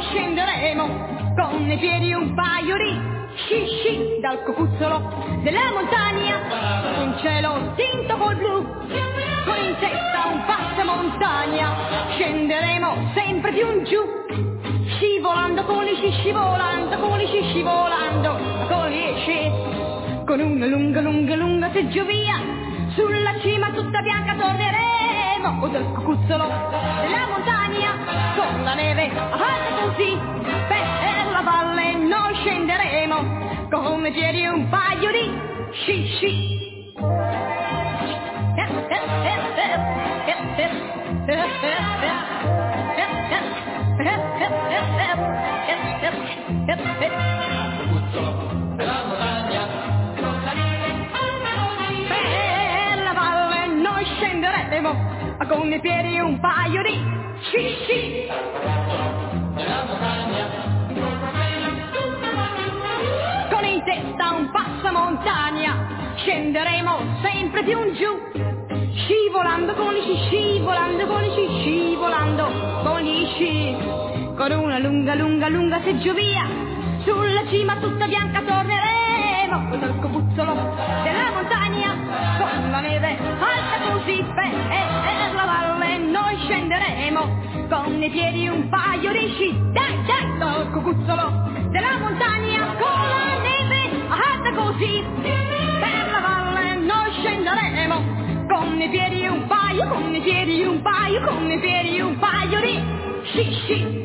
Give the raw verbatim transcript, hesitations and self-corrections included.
noi scenderemo con nei piedi un paio di sci sci dal cocuzzolo della montagna, un cielo tinto col blu, con in testa un passamontagna, scenderemo sempre più in giù, scivolando con gli sci, scivolando con gli sci, scivolando con gli sci, con una lunga lunga lunga seggiovia, sulla cima tutta bianca torneremo dal cocuzzolo della montagna, con la neve alta così, per la valle noi scenderemo con nei piedi un paio di sci sci. Per la valle noi scenderemo con nei piedi un paio di sci sci. Con in testa un passamontagna, scenderemo sempre più in giù, scivolando con gli sci, scivolando con gli sci, scivolando con gli sci, con una lunga lunga lunga seggiovia, sulla cima tutta bianca torneremo dal copuzzolo della montagna, con la neve alta così, per la valle noi scenderemo con nei piedi un paio di sci, dai dai, dal cocuzzolo della montagna, con la neve alta così, per la valle noi scenderemo con nei piedi un paio, con nei piedi un paio, con nei piedi un paio di sci sci.